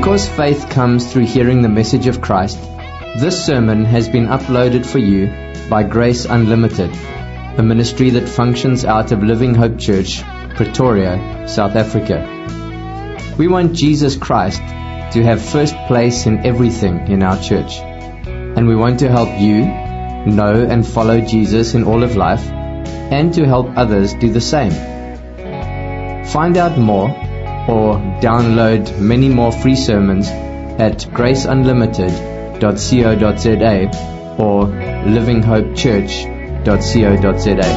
Because faith comes through hearing the message of Christ, this sermon has been uploaded for you by Grace Unlimited, a ministry that functions out of Living Hope Church, Pretoria, South Africa. We want Jesus Christ to have first place in everything in our church, and we want to help you know and follow Jesus in all of life, and to help others do the same. Find out more or download many more free sermons at graceunlimited.co.za or livinghopechurch.co.za.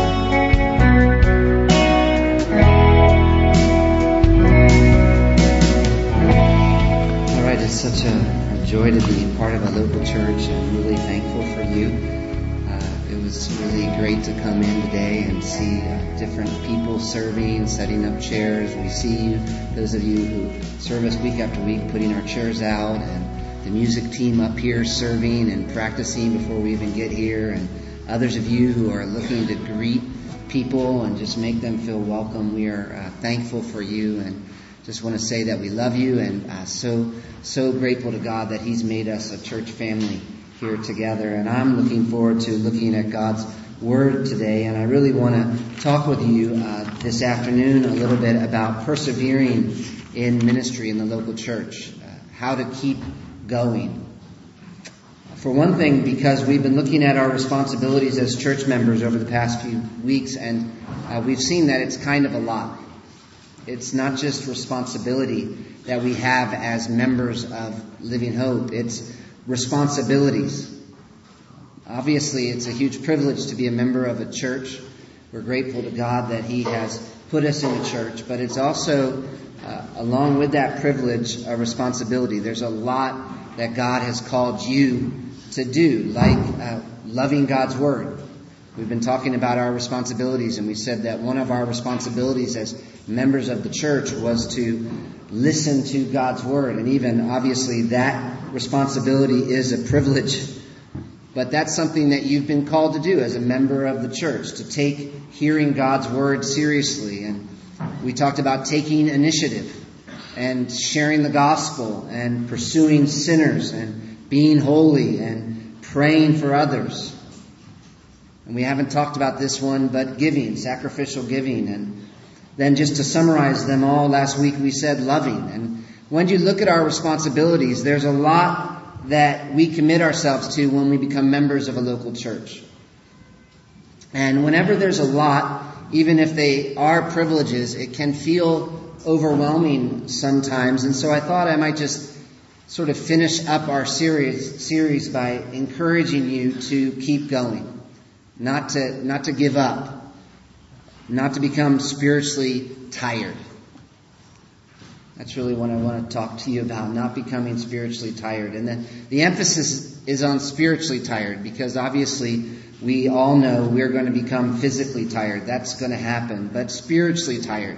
All right, it's such a joy to be part of a local church. I'm really thankful for you. It was really great to come in today and see different people serving, setting up chairs. We see you, those of you who serve us week after week, putting our chairs out, and the music team up here serving and practicing before we even get here, and others of you who are looking to greet people and just make them feel welcome. We are thankful for you, and just want to say that we love you, and so grateful to God that He's made us a church family here together. And I'm looking forward to looking at God's Word today, and I really want to talk with you this afternoon a little bit about persevering in ministry in the local church, how to keep going. For one thing, because we've been looking at our responsibilities as church members over the past few weeks, and we've seen that it's kind of a lot. It's not just responsibility that we have as members of Living Hope. It's responsibilities. Obviously, it's a huge privilege to be a member of a church. We're grateful to God that He has put us in a church, but it's also, along with that privilege, a responsibility. There's a lot that God has called you to do, like loving God's Word. We've been talking about our responsibilities, and we said that one of our responsibilities as members of the church was to listen to God's Word. And even, obviously, that responsibility is a privilege. But that's something that you've been called to do as a member of the church, to take hearing God's Word seriously. And we talked about taking initiative and sharing the gospel and pursuing sinners and being holy and praying for others. And we haven't talked about this one, but giving, sacrificial giving. And then just to summarize them all, last week we said loving. And when you look at our responsibilities, there's a lot that we commit ourselves to when we become members of a local church. And whenever there's a lot, even if they are privileges, it can feel overwhelming sometimes. And so I thought I might just sort of finish up our series by encouraging you to keep going, not to give up, not to become spiritually tired. That's really what I want to talk to you about, not becoming spiritually tired. And the emphasis is on spiritually tired, because obviously we all know we're going to become physically tired. That's going to happen. But spiritually tired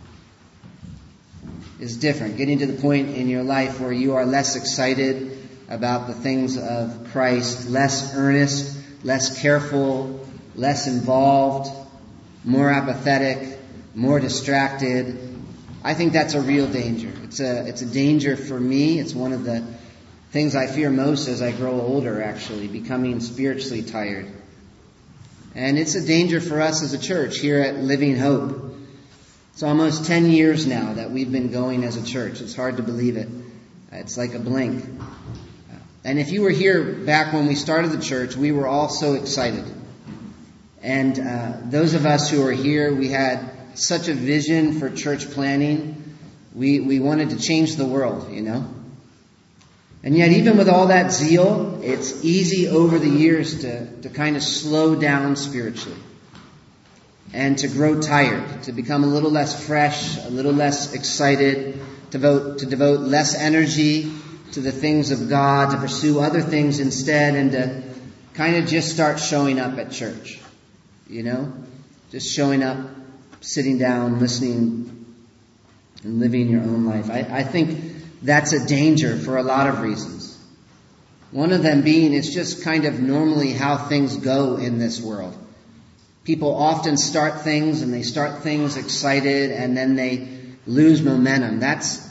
is different. Getting to the point in your life where you are less excited about the things of Christ, less earnest, less careful, less involved, more apathetic, more distracted. I think that's a real danger. It's a danger for me. It's one of the things I fear most as I grow older, actually, becoming spiritually tired. And it's a danger for us as a church here at Living Hope. It's almost 10 years now that we've been going as a church. It's hard to believe it. It's like a blink. And if you were here back when we started the church, we were all so excited. And those of us who are here, we had such a vision for church planning. We wanted to change the world, you know. And yet, even with all that zeal, it's easy over the years to kind of slow down spiritually. And to grow tired, to become a little less fresh, a little less excited, to devote less energy to the things of God, to pursue other things instead, and to kind of just start showing up at church, you know, just showing up, sitting down, listening, and living your own life. I think that's a danger for a lot of reasons. One of them being it's just kind of normally how things go in this world. People often start things, and they start things excited, and then they lose momentum. That's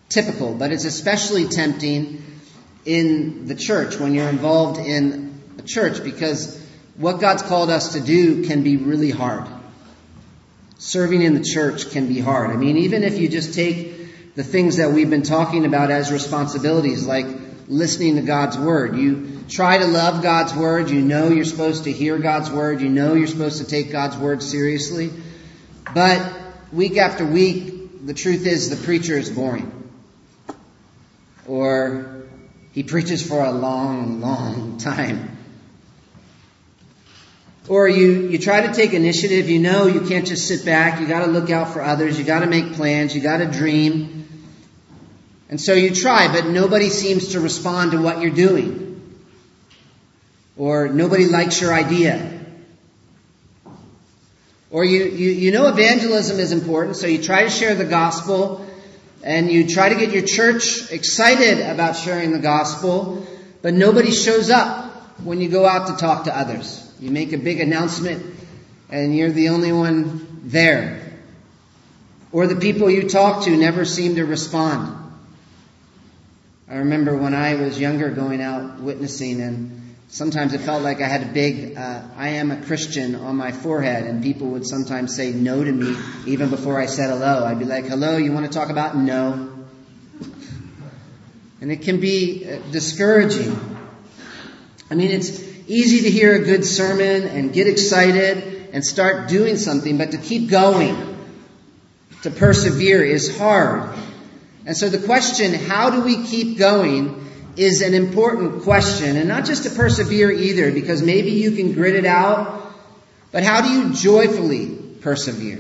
typical, but it's especially tempting in the church when you're involved in a church, because what God's called us to do can be really hard. Serving in the church can be hard. I mean, even if you just take the things that we've been talking about as responsibilities, like listening to God's Word. You try to love God's Word. You know you're supposed to hear God's Word. You know you're supposed to take God's Word seriously. But week after week, the truth is the preacher is boring. Or he preaches for a long, long time. Or you try to take initiative. You know you can't just sit back. You got to look out for others. You got to make plans. You got to dream. And so you try, but nobody seems to respond to what you're doing. Or nobody likes your idea. Or you know evangelism is important, so you try to share the gospel, and you try to get your church excited about sharing the gospel, but nobody shows up when you go out to talk to others. You make a big announcement, and you're the only one there. Or the people you talk to never seem to respond. I remember when I was younger going out witnessing, and sometimes it felt like I had a big I am a Christian on my forehead, and people would sometimes say no to me even before I said hello. I'd be like, hello, you want to talk about? No. And it can be discouraging. I mean, it's easy to hear a good sermon and get excited and start doing something, but to keep going, to persevere is hard. And so the question, how do we keep going, is an important question. And not just to persevere either, because maybe you can grit it out, but how do you joyfully persevere?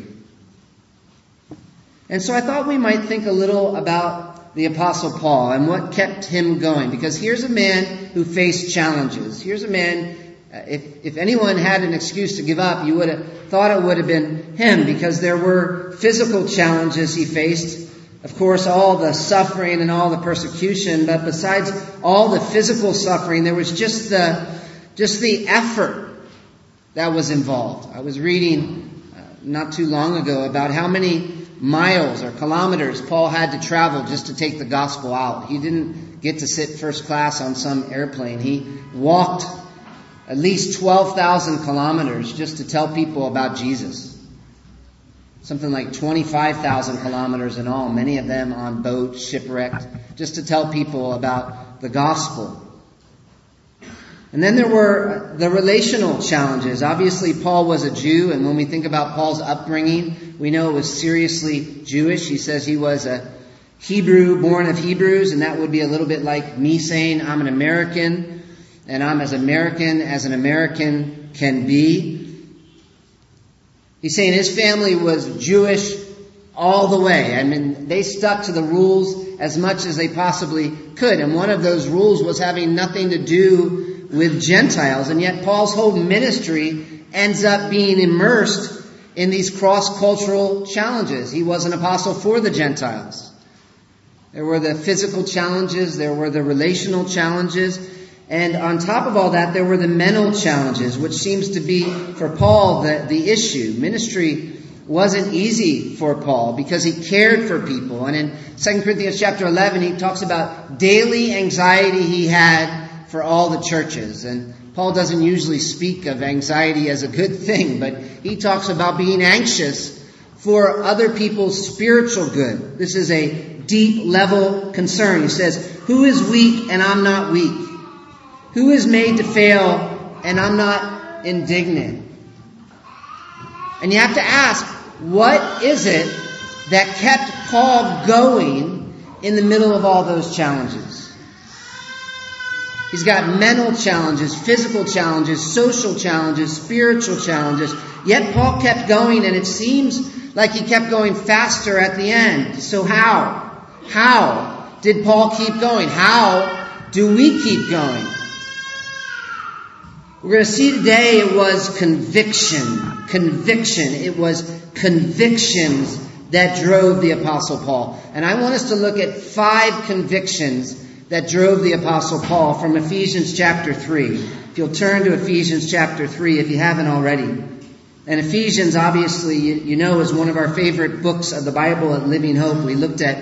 And so I thought we might think a little about the Apostle Paul and what kept him going. Because here's a man who faced challenges. Here's a man, if anyone had an excuse to give up, you would have thought it would have been him, because there were physical challenges he faced. Of course, all the suffering and all the persecution, but besides all the physical suffering, there was just the effort that was involved. I was reading not too long ago about how many miles or kilometers Paul had to travel just to take the gospel out. He didn't get to sit first class on some airplane. He walked at least 12,000 kilometers just to tell people about Jesus. Something like 25,000 kilometers in all, many of them on boats, shipwrecked, just to tell people about the gospel. And then there were the relational challenges. Obviously, Paul was a Jew, and when we think about Paul's upbringing, we know it was seriously Jewish. He says he was a Hebrew, born of Hebrews, and that would be a little bit like me saying I'm an American, and I'm as American as an American can be. He's saying his family was Jewish all the way. I mean, they stuck to the rules as much as they possibly could. And one of those rules was having nothing to do with Gentiles. And yet Paul's whole ministry ends up being immersed in these cross-cultural challenges. He was an apostle for the Gentiles. There were the physical challenges. There were the relational challenges. And on top of all that, there were the mental challenges, which seems to be, for Paul, the issue. Ministry wasn't easy for Paul because he cared for people. And in 2 Corinthians chapter 11, he talks about daily anxiety he had for all the churches. And Paul doesn't usually speak of anxiety as a good thing, but he talks about being anxious for other people's spiritual good. This is a deep level concern. He says, who is weak and I'm not weak? Who is made to fail and I'm not indignant? And you have to ask, what is it that kept Paul going in the middle of all those challenges? He's got mental challenges, physical challenges, social challenges, spiritual challenges. Yet Paul kept going, and it seems like he kept going faster at the end. So how? How did Paul keep going? How do we keep going? We're going to see today it was conviction. Conviction. It was convictions that drove the Apostle Paul. And I want us to look at 5 convictions that drove the Apostle Paul from Ephesians chapter 3. If you'll turn to Ephesians chapter 3 if you haven't already. And Ephesians, obviously, you know, is one of our favorite books of the Bible at Living Hope. We looked at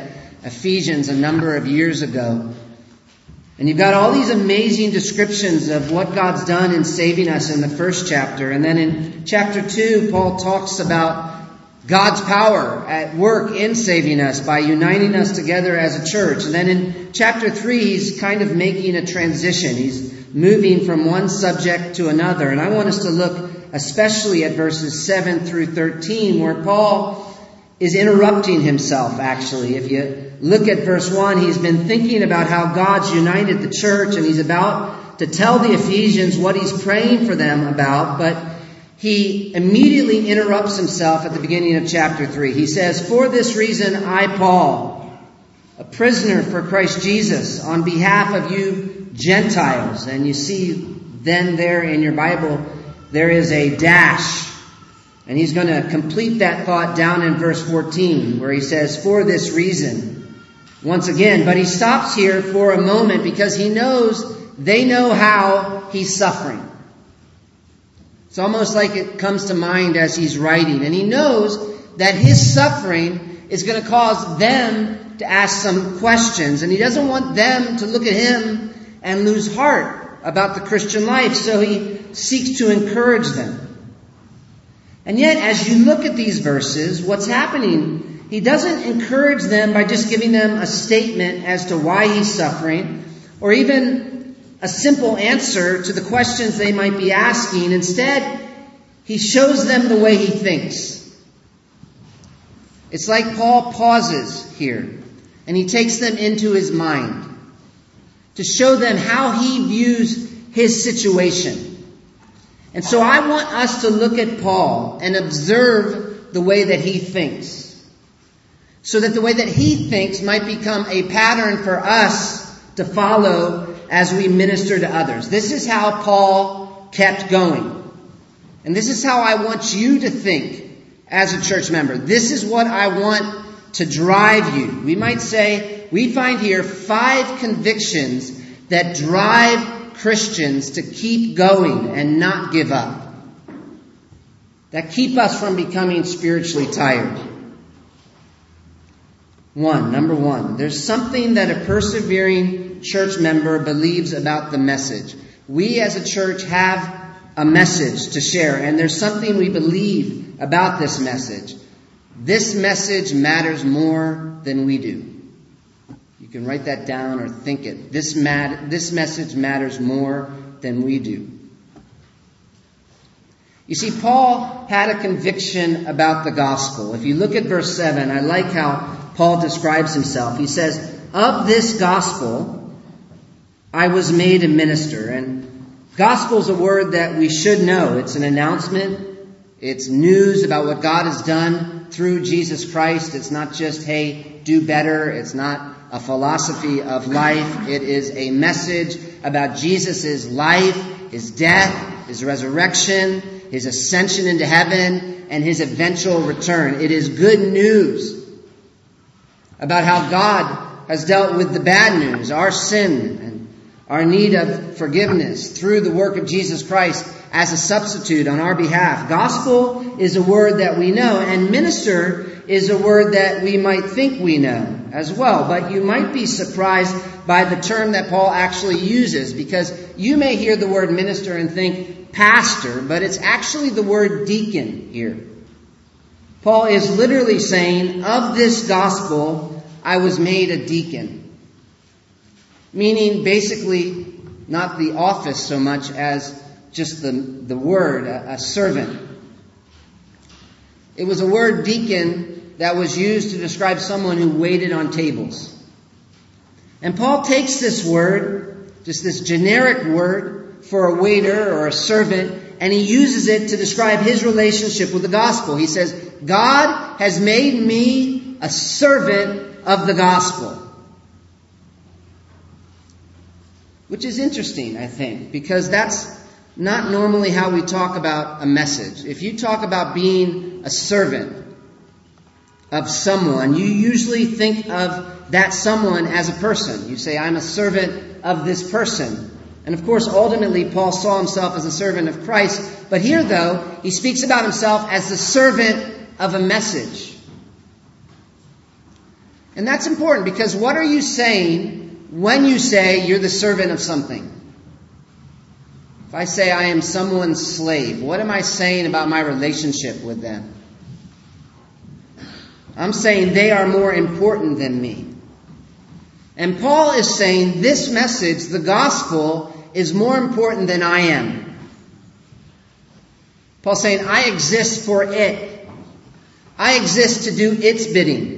Ephesians a number of years ago. And you've got all these amazing descriptions of what God's done in saving us in the first chapter. And then in chapter 2, Paul talks about God's power at work in saving us by uniting us together as a church. And then in chapter 3, he's kind of making a transition. He's moving from one subject to another. And I want us to look especially at verses 7 through 13, where Paul is interrupting himself, actually. If you look at verse 1, he's been thinking about how God's united the church, and he's about to tell the Ephesians what he's praying for them about, but he immediately interrupts himself at the beginning of chapter 3. He says, "For this reason I, Paul, a prisoner for Christ Jesus, on behalf of you Gentiles." And you see then there in your Bible, there is a dash. And he's going to complete that thought down in verse 14, where he says, "For this reason." Once again, but he stops here for a moment because he knows they know how he's suffering. It's almost like it comes to mind as he's writing. And he knows that his suffering is going to cause them to ask some questions. And he doesn't want them to look at him and lose heart about the Christian life. So he seeks to encourage them. And yet, as you look at these verses, what's happening, he doesn't encourage them by just giving them a statement as to why he's suffering, or even a simple answer to the questions they might be asking. Instead, he shows them the way he thinks. It's like Paul pauses here, and he takes them into his mind to show them how he views his situation. And so I want us to look at Paul and observe the way that he thinks, so that the way that he thinks might become a pattern for us to follow as we minister to others. This is how Paul kept going. And this is how I want you to think as a church member. This is what I want to drive you. We might say, we find here 5 convictions that drive Christians to keep going and not give up, that keep us from becoming spiritually tired. Number one, there's something that a persevering church member believes about the message. We as a church have a message to share, and there's something we believe about this message. This message matters more than we do. You can write that down or think it. This message matters more than we do. You see, Paul had a conviction about the gospel. If you look at verse 7, I like how Paul describes himself. He says, "Of this gospel I was made a minister." And gospel is a word that we should know. It's an announcement. It's news about what God has done through Jesus Christ. It's not just, hey, do better. It's not a philosophy of life. It is a message about Jesus' life, his death, his resurrection, his ascension into heaven, and his eventual return. It is good news about how God has dealt with the bad news, our sin, and our need of forgiveness through the work of Jesus Christ as a substitute on our behalf. Gospel is a word that we know, and minister is a word that we might think we know as well. But you might be surprised by the term that Paul actually uses, because you may hear the word minister and think pastor, but it's actually the word deacon here. Paul is literally saying, of this gospel, I was made a deacon. Meaning basically not the office so much as just the word, a servant. It was a word deacon that was used to describe someone who waited on tables. And Paul takes this word, just this generic word for a waiter or a servant, and he uses it to describe his relationship with the gospel. He says, God has made me a servant of the gospel. Which is interesting, I think, because that's not normally how we talk about a message. If you talk about being a servant of someone, you usually think of that someone as a person. You say, I'm a servant of this person. And of course, ultimately, Paul saw himself as a servant of Christ. But here, though, he speaks about himself as the servant of a message. And that's important, because what are you saying when you say you're the servant of something? If I say I am someone's slave, what am I saying about my relationship with them? I'm saying they are more important than me. And Paul is saying this message, the gospel, is more important than I am. Paul's saying, I exist for it. I exist to do its bidding.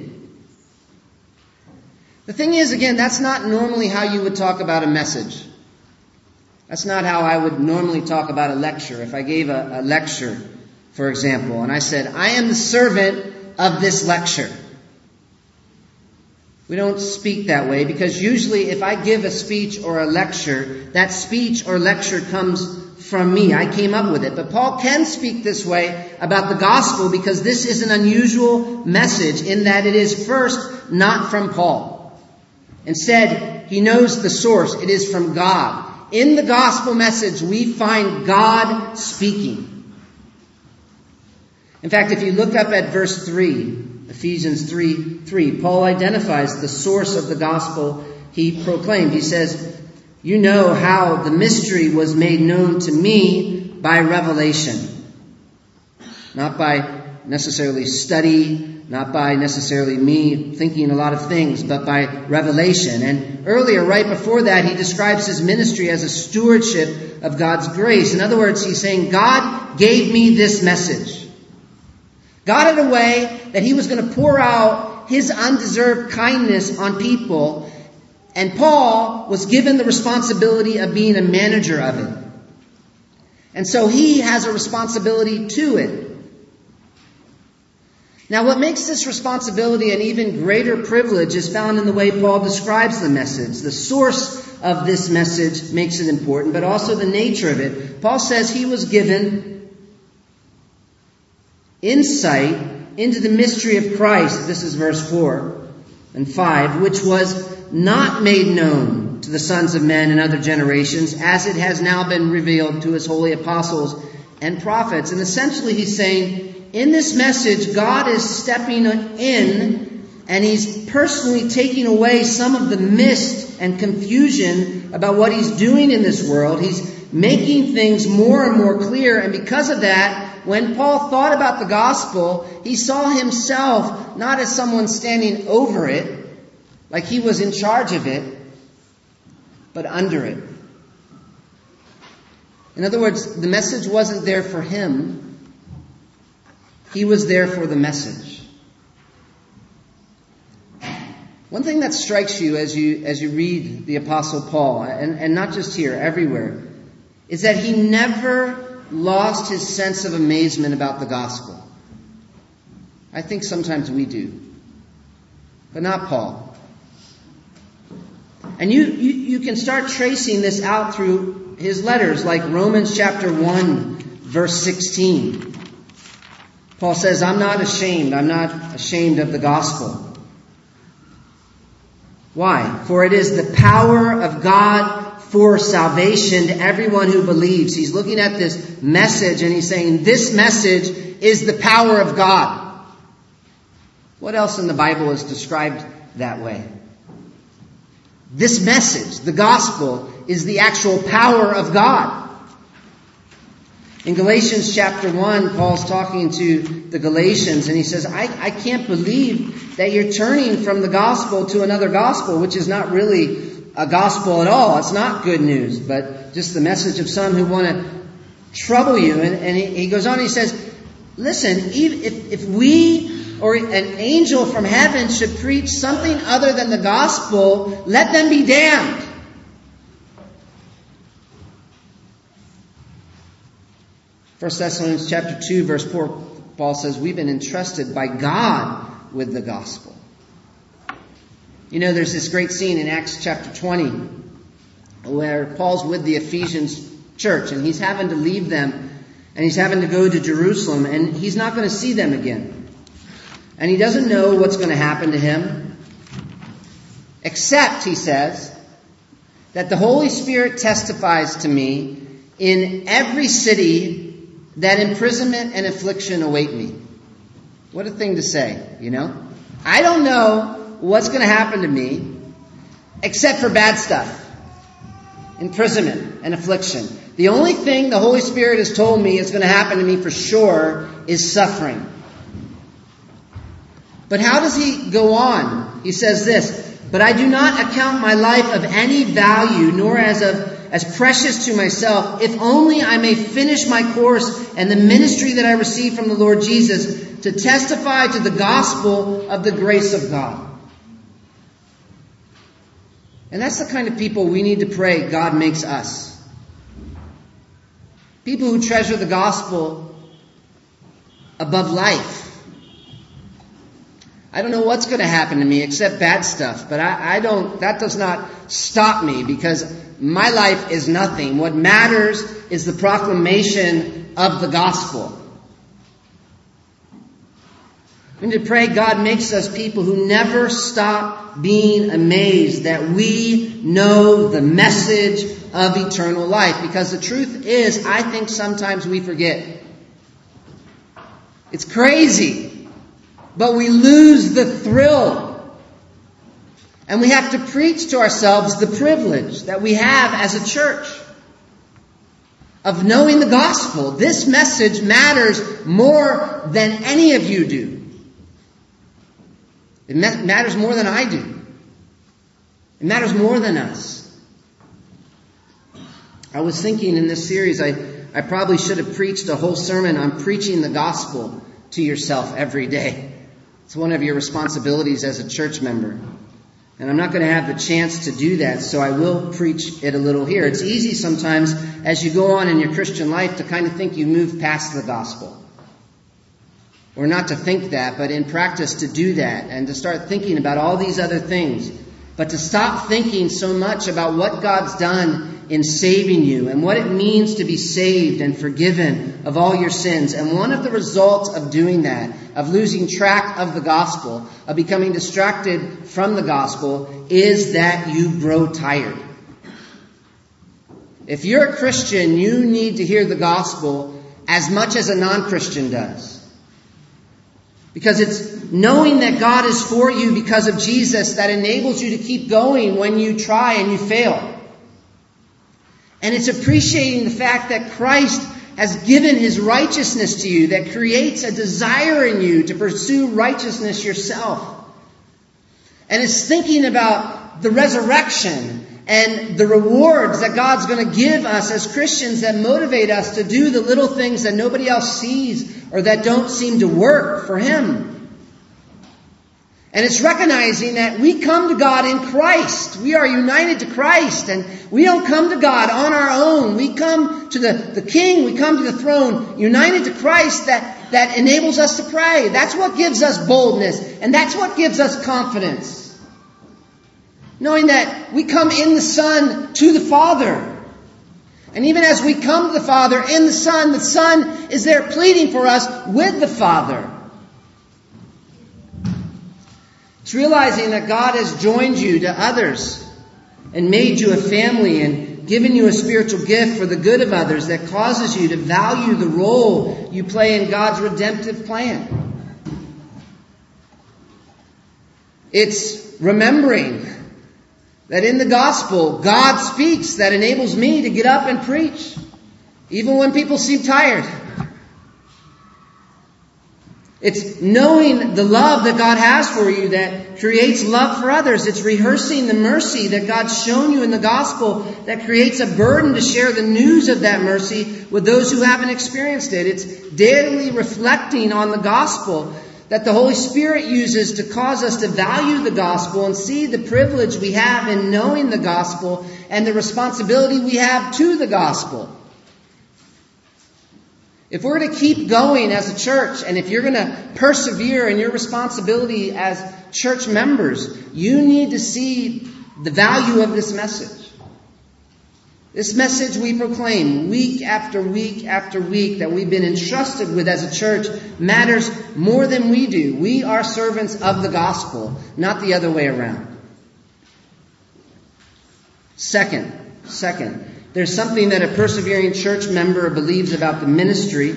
The thing is, again, that's not normally how you would talk about a message. That's not how I would normally talk about a lecture. If I gave a lecture, for example, and I said, I am the servant of this lecture. We don't speak that way, because usually if I give a speech or a lecture, that speech or lecture comes from me. I came up with it. But Paul can speak this way about the gospel, because this is an unusual message in that it is first not from Paul. Instead, he knows the source. It is from God. In the gospel message, we find God speaking. In fact, if you look up at verse 3, Ephesians 3:3, Paul identifies the source of the gospel he proclaimed. He says, you know how the mystery was made known to me by revelation. Not by necessarily study, not by necessarily me thinking a lot of things, but by revelation. And earlier, right before that, he describes his ministry as a stewardship of God's grace. In other words, he's saying, God gave me this message. God had a way that he was going to pour out his undeserved kindness on people, and Paul was given the responsibility of being a manager of it. And so he has a responsibility to it. Now, what makes this responsibility an even greater privilege is found in the way Paul describes the message. The source of this message makes it important, but also the nature of it. Paul says he was given insight into the mystery of Christ. This is verse 4 and 5, which was not made known to the sons of men in other generations, as it has now been revealed to his holy apostles and prophets. And essentially he's saying, in this message, God is stepping in and he's personally taking away some of the mist and confusion about what he's doing in this world. He's making things more and more clear. And because of that, when Paul thought about the gospel, he saw himself not as someone standing over it, like he was in charge of it, but under it. In other words, the message wasn't there for him. He was there for the message. One thing that strikes you as you read the Apostle Paul, and not just here, everywhere, is that he never lost his sense of amazement about the gospel. I think sometimes we do, but not Paul. And you can start tracing this out through his letters, like Romans chapter 1, verse 16. Paul says, I'm not ashamed of the gospel. Why? For it is the power of God for salvation to everyone who believes. He's looking at this message and he's saying, this message is the power of God. What else in the Bible is described that way? This message, the gospel, is the actual power of God. In Galatians chapter 1, Paul's talking to the Galatians and he says, I can't believe that you're turning from the gospel to another gospel, which is not really a gospel at all. It's not good news, but just the message of some who want to trouble you. And he goes on and he says, listen, if we or an angel from heaven should preach something other than the gospel, let them be damned. 1 Thessalonians chapter 2, verse 4, Paul says, we've been entrusted by God with the gospel. You know, there's this great scene in Acts chapter 20 where Paul's with the Ephesians church and he's having to leave them and he's having to go to Jerusalem and he's not going to see them again. And he doesn't know what's going to happen to him, except, he says, that the Holy Spirit testifies to me in every city that imprisonment and affliction await me. What a thing to say, you know? I don't know what's going to happen to me except for bad stuff. Imprisonment and affliction. The only thing the Holy Spirit has told me is going to happen to me for sure is suffering. But how does he go on? He says this, "But I do not account my life of any value, nor as precious to myself, if only I may finish my course and the ministry that I received from the Lord Jesus to testify to the gospel of the grace of God." And that's the kind of people we need to pray God makes us. People who treasure the gospel above life. I don't know what's going to happen to me except bad stuff, but that does not stop me because my life is nothing. What matters is the proclamation of the gospel. We need to pray God makes us people who never stop being amazed that we know the message of eternal life. Because the truth is, I think sometimes we forget. It's crazy, but we lose the thrill. And we have to preach to ourselves the privilege that we have as a church of knowing the gospel. This message matters more than any of you do. It matters more than I do. It matters more than us. I was thinking in this series, I probably should have preached a whole sermon on preaching the gospel to yourself every day. It's one of your responsibilities as a church member. And I'm not going to have the chance to do that, so I will preach it a little here. It's easy sometimes as you go on in your Christian life to kind of think you move past the gospel. Or not to think that, but in practice to do that and to start thinking about all these other things. But to stop thinking so much about what God's done in saving you and what it means to be saved and forgiven of all your sins. And one of the results of doing that, of losing track of the gospel, of becoming distracted from the gospel, is that you grow tired. If you're a Christian, you need to hear the gospel as much as a non-Christian does. Because it's knowing that God is for you because of Jesus that enables you to keep going when you try and you fail. And it's appreciating the fact that Christ has given His righteousness to you that creates a desire in you to pursue righteousness yourself. And it's thinking about the resurrection and the rewards that God's going to give us as Christians that motivate us to do the little things that nobody else sees or that don't seem to work for Him. And it's recognizing that we come to God in Christ. We are united to Christ, and we don't come to God on our own. We come to the King, we come to the throne, united to Christ that enables us to pray. That's what gives us boldness, and that's what gives us confidence. Knowing that we come in the Son to the Father. And even as we come to the Father in the Son is there pleading for us with the Father. It's realizing that God has joined you to others and made you a family and given you a spiritual gift for the good of others that causes you to value the role you play in God's redemptive plan. It's remembering that in the gospel, God speaks that enables me to get up and preach, even when people seem tired. It's knowing the love that God has for you that creates love for others. It's rehearsing the mercy that God's shown you in the gospel that creates a burden to share the news of that mercy with those who haven't experienced it. It's daily reflecting on the gospel that the Holy Spirit uses to cause us to value the gospel and see the privilege we have in knowing the gospel and the responsibility we have to the gospel. If we're going to keep going as a church, and if you're going to persevere in your responsibility as church members, you need to see the value of this message. This message we proclaim week after week after week that we've been entrusted with as a church matters more than we do. We are servants of the gospel, not the other way around. Second, there's something that a persevering church member believes about the ministry.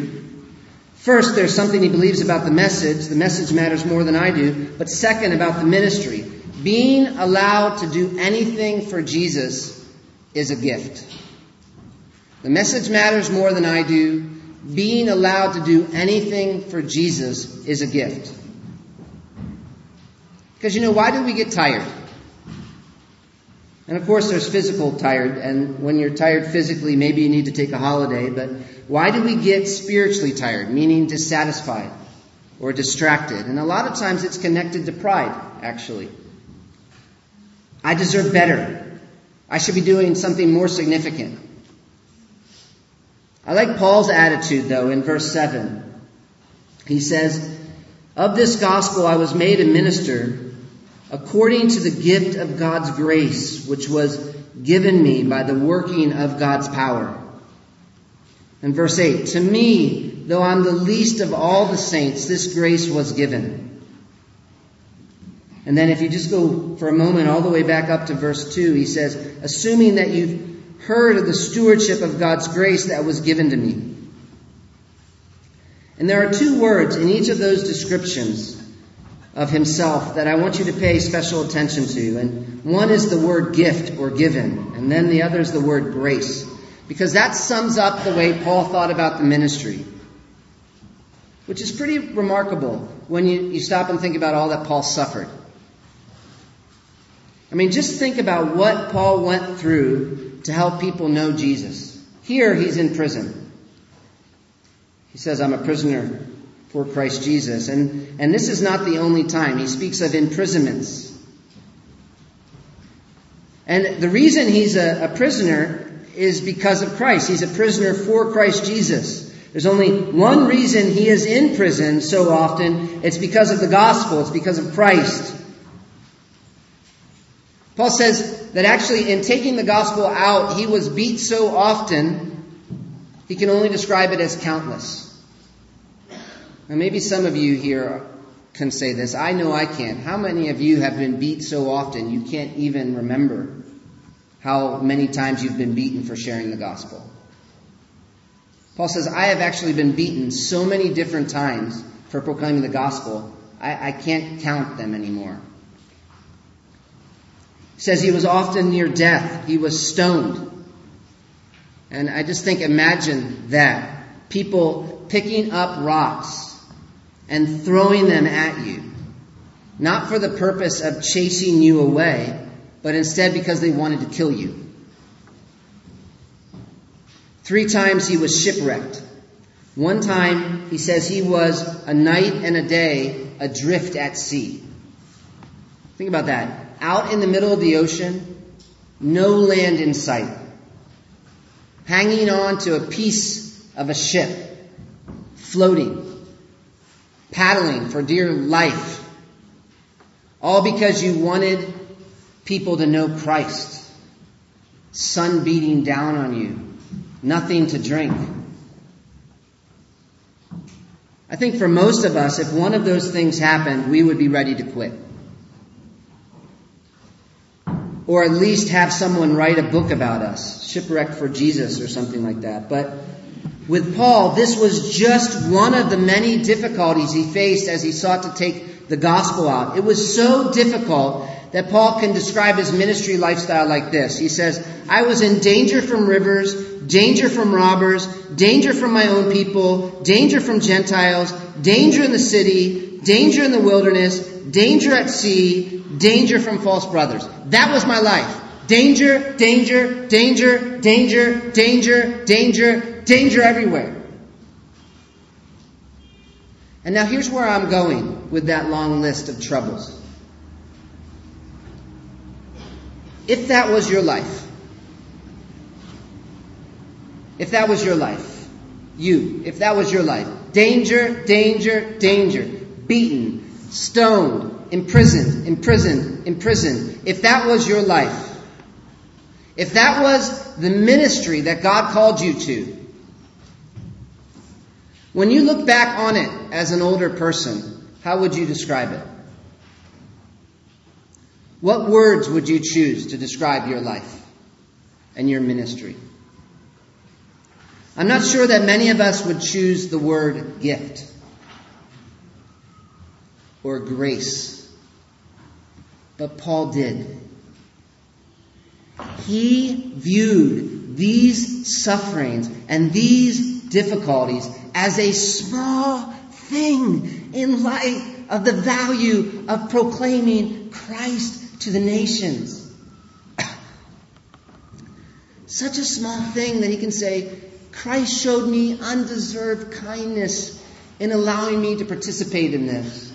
First, there's something he believes about the message. The message matters more than I do. But second, about the ministry. Being allowed to do anything for Jesus is a gift. The message matters more than I do. Being allowed to do anything for Jesus is a gift. Because why do we get tired? And of course there's physical tired, and when you're tired physically, maybe you need to take a holiday, but why do we get spiritually tired, meaning dissatisfied or distracted? And a lot of times it's connected to pride, actually. I deserve better. I should be doing something more significant. I like Paul's attitude, though, in verse 7. He says, "Of this gospel I was made a minister according to the gift of God's grace, which was given me by the working of God's power." And verse 8, "To me, though I'm the least of all the saints, this grace was given." And then if you just go for a moment all the way back up to verse 2, he says, "Assuming that you've heard of the stewardship of God's grace that was given to me." And there are two words in each of those descriptions of himself that I want you to pay special attention to. And one is the word gift or given, and then the other is the word grace, because that sums up the way Paul thought about the ministry, which is pretty remarkable when you stop and think about all that Paul suffered. I mean, just think about what Paul went through to help people know Jesus. Here he's in prison. He says, "I'm a prisoner for Christ Jesus." And this is not the only time. He speaks of imprisonments. And the reason he's a prisoner is because of Christ. He's a prisoner for Christ Jesus. There's only one reason he is in prison so often. It's because of the gospel. It's because of Christ. Paul says that actually in taking the gospel out, he was beat so often, he can only describe it as countless. Now maybe some of you here can say this. I know I can't. How many of you have been beat so often you can't even remember how many times you've been beaten for sharing the gospel? Paul says, I have actually been beaten so many different times for proclaiming the gospel, I can't count them anymore. He says he was often near death. He was stoned. And I just think, imagine that. People picking up rocks and throwing them at you. Not for the purpose of chasing you away, but instead because they wanted to kill you. 3 times he was shipwrecked. One time he says he was a night and a day adrift at sea. Think about that. Out in the middle of the ocean, no land in sight. Hanging on to a piece of a ship, floating, paddling for dear life. All because you wanted people to know Christ. Sun beating down on you. Nothing to drink. I think for most of us, if one of those things happened, we would be ready to quit. Or at least have someone write a book about us, Shipwrecked for Jesus or something like that. But with Paul, this was just one of the many difficulties he faced as he sought to take the gospel out. It was so difficult that Paul can describe his ministry lifestyle like this. He says, I was in danger from rivers, danger from robbers, danger from my own people, danger from Gentiles, danger in the city, danger in the wilderness, danger at sea, danger from false brothers. That was my life. Danger, danger, danger, danger, danger, danger, danger everywhere. And now here's where I'm going with that long list of troubles. If that was your life, if that was your life, if that was your life, danger, danger, danger, beaten, stoned, imprisoned, if that was your life, if that was the ministry that God called you to, when you look back on it as an older person, how would you describe it? What words would you choose to describe your life and your ministry? I'm not sure that many of us would choose the word gift or grace But Paul did. He viewed these sufferings and these difficulties as a small thing in light of the value of proclaiming Christ to the nations. Such a small thing that he can say, Christ showed me undeserved kindness in allowing me to participate in this.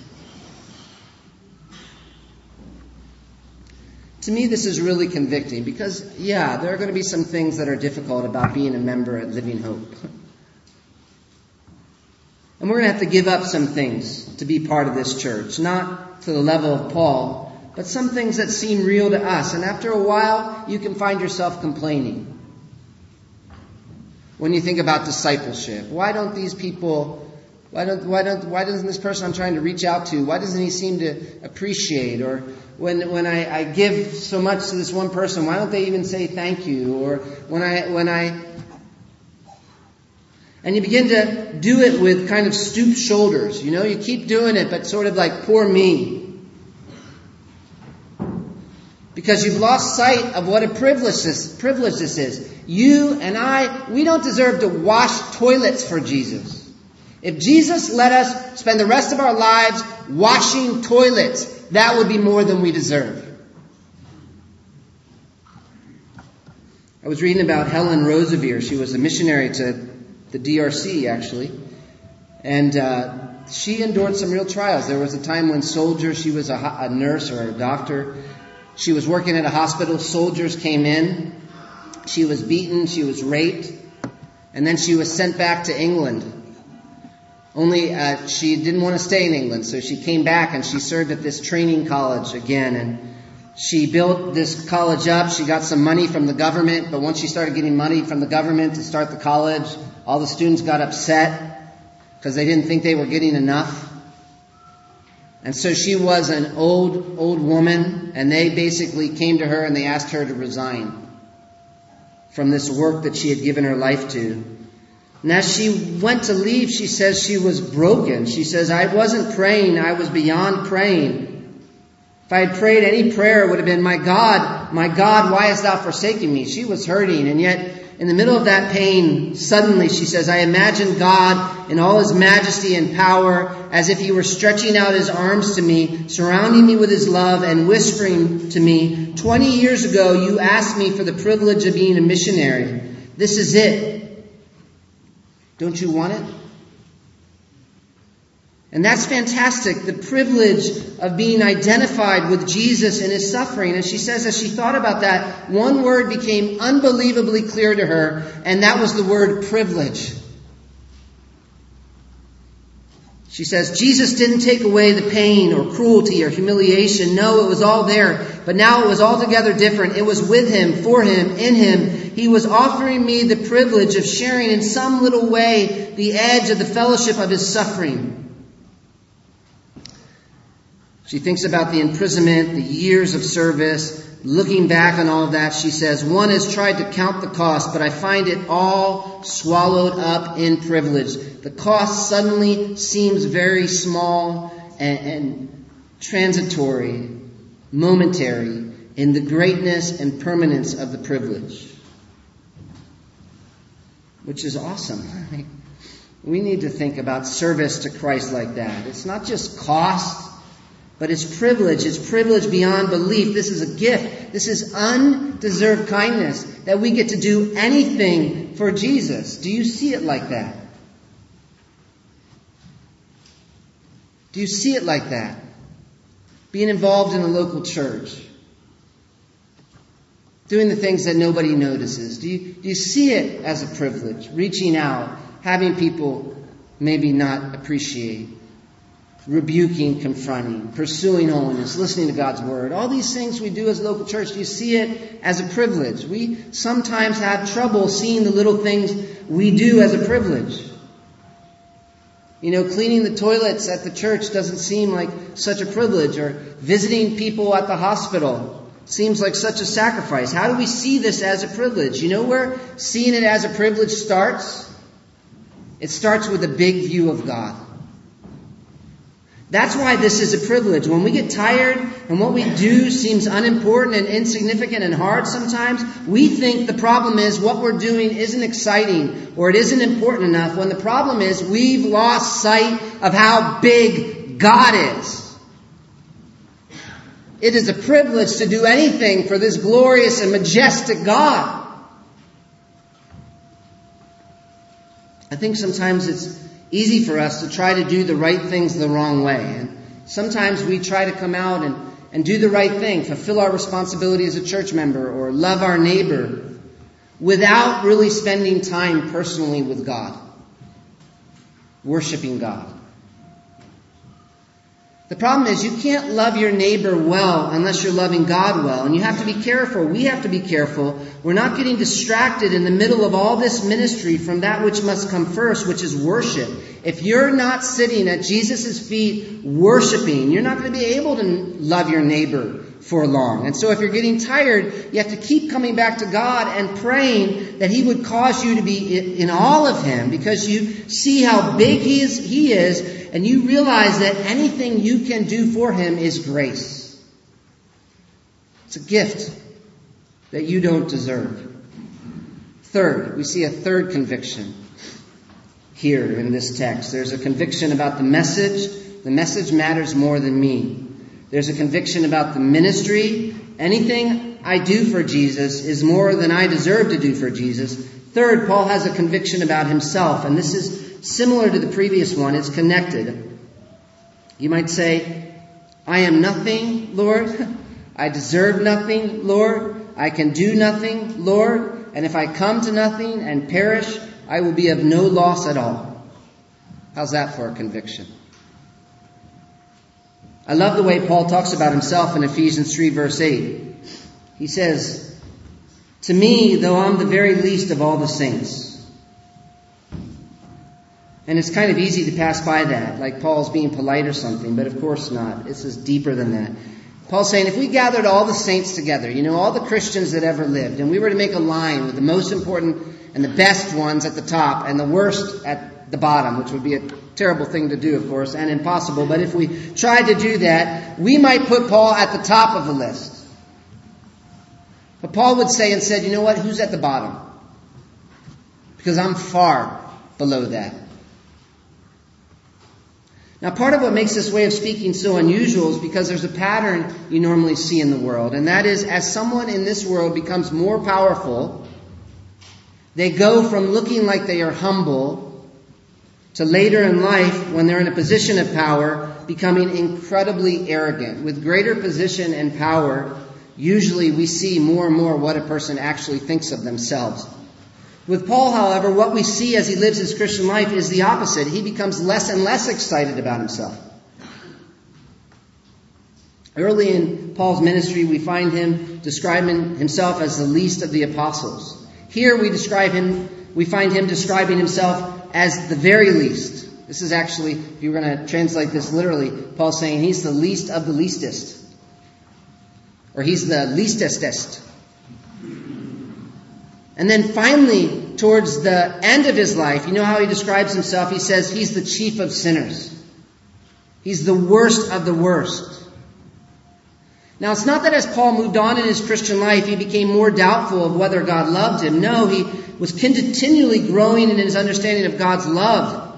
To me, this is really convicting because, yeah, there are going to be some things that are difficult about being a member at Living Hope. And we're going to have to give up some things to be part of this church. Not to the level of Paul, but some things that seem real to us. And after a while, you can find yourself complaining. When you think about discipleship, why doesn't this person I'm trying to reach out to, why doesn't he seem to appreciate? Or when I give so much to this one person, why don't they even say thank you? Or and you begin to do it with kind of stooped shoulders. You keep doing it, but sort of like, poor me. Because you've lost sight of what a privilege this is. You and I, we don't deserve to wash toilets for Jesus. If Jesus let us spend the rest of our lives washing toilets, that would be more than we deserve. I was reading about Helen Roseveare. She was a missionary to the DRC, actually. And she endured some real trials. There was a time when she was a nurse or a doctor. She was working at a hospital. Soldiers came in. She was beaten. She was raped. And then she was sent back to England. Only she didn't want to stay in England. So she came back and she served at this training college again. And she built this college up. She got some money from the government. But once she started getting money from the government to start the college, all the students got upset because they didn't think they were getting enough. And so she was an old woman, and they basically came to her and they asked her to resign from this work that she had given her life to. And as she went to leave, she says she was broken. She says, I wasn't praying, I was beyond praying. If I had prayed any prayer, it would have been, my God, why hast thou forsaken me? She was hurting, and yet in the middle of that pain, suddenly she says, I imagined God in all his majesty and power as if he were stretching out his arms to me, surrounding me with his love and whispering to me, 20 years ago you asked me for the privilege of being a missionary. This is it. Don't you want it? And that's fantastic, the privilege of being identified with Jesus in his suffering. And she says as she thought about that, one word became unbelievably clear to her, and that was the word privilege. She says, Jesus didn't take away the pain or cruelty or humiliation. No, it was all there. But now it was altogether different. It was with him, for him, in him. He was offering me the privilege of sharing in some little way the edge of the fellowship of his suffering. She thinks about the imprisonment, the years of service. Looking back on all of that, she says, one has tried to count the cost, but I find it all swallowed up in privilege. The cost suddenly seems very small and transitory, momentary, in the greatness and permanence of the privilege. Which is awesome. We need to think about service to Christ like that. It's not just cost, but it's privilege. It's privilege beyond belief. This is a gift. This is undeserved kindness that we get to do anything for Jesus. Do you see it like that? Do you see it like that? Being involved in a local church. Doing the things that nobody notices. Do you see it as a privilege? Reaching out. Having people maybe not appreciate. Rebuking, confronting, pursuing holiness, listening to God's word. All these things we do as a local church, do you see it as a privilege? We sometimes have trouble seeing the little things we do as a privilege. Cleaning the toilets at the church doesn't seem like such a privilege, or visiting people at the hospital seems like such a sacrifice. How do we see this as a privilege? You know where seeing it as a privilege starts? It starts with a big view of God. That's why this is a privilege. When we get tired and what we do seems unimportant and insignificant and hard sometimes, we think the problem is what we're doing isn't exciting or it isn't important enough, when the problem is we've lost sight of how big God is. It is a privilege to do anything for this glorious and majestic God. I think sometimes it's easy for us to try to do the right things the wrong way. And sometimes we try to come out and do the right thing, fulfill our responsibility as a church member or love our neighbor without really spending time personally with God, worshiping God. The problem is you can't love your neighbor well unless you're loving God well. And you have to be careful. We have to be careful. We're not getting distracted in the middle of all this ministry from that which must come first, which is worship. If you're not sitting at Jesus' feet worshiping, you're not going to be able to love your neighbor for long. And so if you're getting tired, you have to keep coming back to God and praying that He would cause you to be in all of Him, because you see how big He is, and you realize that anything you can do for Him is grace. It's a gift that you don't deserve. Third, we see a third conviction here in this text. There's a conviction about the message. The message matters more than me. There's a conviction about the ministry. Anything I do for Jesus is more than I deserve to do for Jesus. Third, Paul has a conviction about himself, and this is similar to the previous one. It's connected. You might say, I am nothing, Lord. I deserve nothing, Lord. I can do nothing, Lord. And if I come to nothing and perish, I will be of no loss at all. How's that for a conviction? I love the way Paul talks about himself in Ephesians 3 verse 8. He says, to me, though I'm the very least of all the saints. And it's kind of easy to pass by that, like Paul's being polite or something, but of course not. This is deeper than that. Paul's saying, if we gathered all the saints together, all the Christians that ever lived, and we were to make a line with the most important and the best ones at the top and the worst at the bottom, which would be a terrible thing to do, of course, and impossible. But if we tried to do that, we might put Paul at the top of the list. But Paul would say and said, you know what? Who's at the bottom? Because I'm far below that. Now, part of what makes this way of speaking so unusual is because there's a pattern you normally see in the world. And that is, as someone in this world becomes more powerful, they go from looking like they are humble to later in life, when they're in a position of power, becoming incredibly arrogant. With greater position and power, usually we see more and more what a person actually thinks of themselves. With Paul, however, what we see as he lives his Christian life is the opposite. He becomes less and less excited about himself. Early in Paul's ministry, we find him describing himself as the least of the apostles. Here we find him describing himself as the very least. This is actually, if you were going to translate this literally, Paul's saying he's the least of the leastest. Or he's the leastestest. And then finally, towards the end of his life, you know how he describes himself? He says he's the chief of sinners. He's the worst of the worst. Now, it's not that as Paul moved on in his Christian life, he became more doubtful of whether God loved him. No, he was continually growing in his understanding of God's love.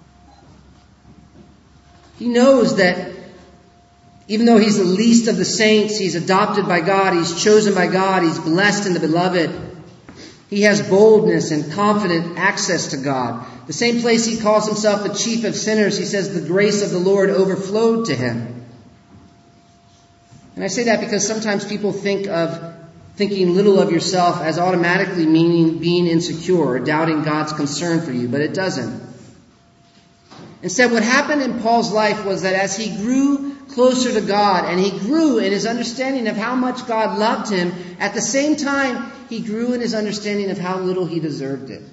He knows that even though he's the least of the saints, he's adopted by God, he's chosen by God, he's blessed in the beloved. He has boldness and confident access to God. The same place he calls himself the chief of sinners, he says the grace of the Lord overflowed to him. And I say that because sometimes people think of thinking little of yourself as automatically meaning being insecure or doubting God's concern for you, but it doesn't. Instead, what happened in Paul's life was that as he grew closer to God and he grew in his understanding of how much God loved him, at the same time, he grew in his understanding of how little he deserved it.